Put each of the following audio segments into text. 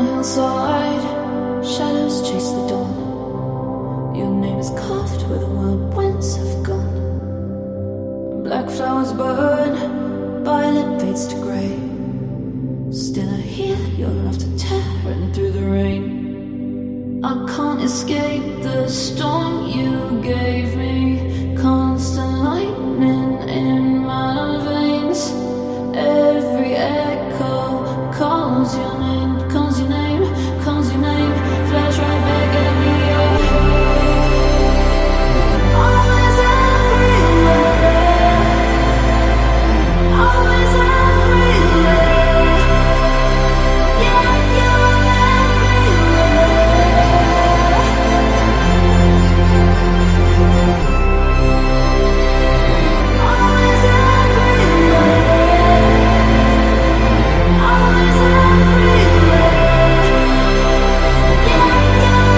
hillside, shadows chase the dawn. Your name is carved where the wild winds have gone. Black flowers burn, violet fades to grey. Still I hear your laughter tearing through the rain. I can't escape the storm you gave me. Constant lightning in my veins. Every echo calls your name, calls your name, calls your name. Flash right back at me. Always everywhere. Always everywhere. Yeah, you're everywhere. Always everywhere. Always everywhere. Yeah, you're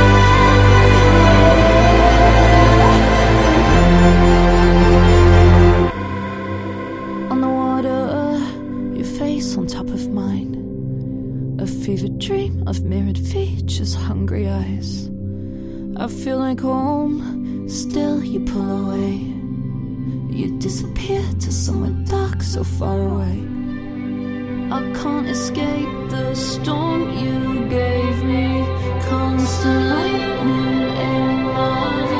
everywhere. On the water, your face on top of mine. A fevered dream of mirrored features, hungry eyes. I feel like home, still you pull away. You disappear to somewhere dark, so far away. I can't escape the storm you gave me. Constant lightning in my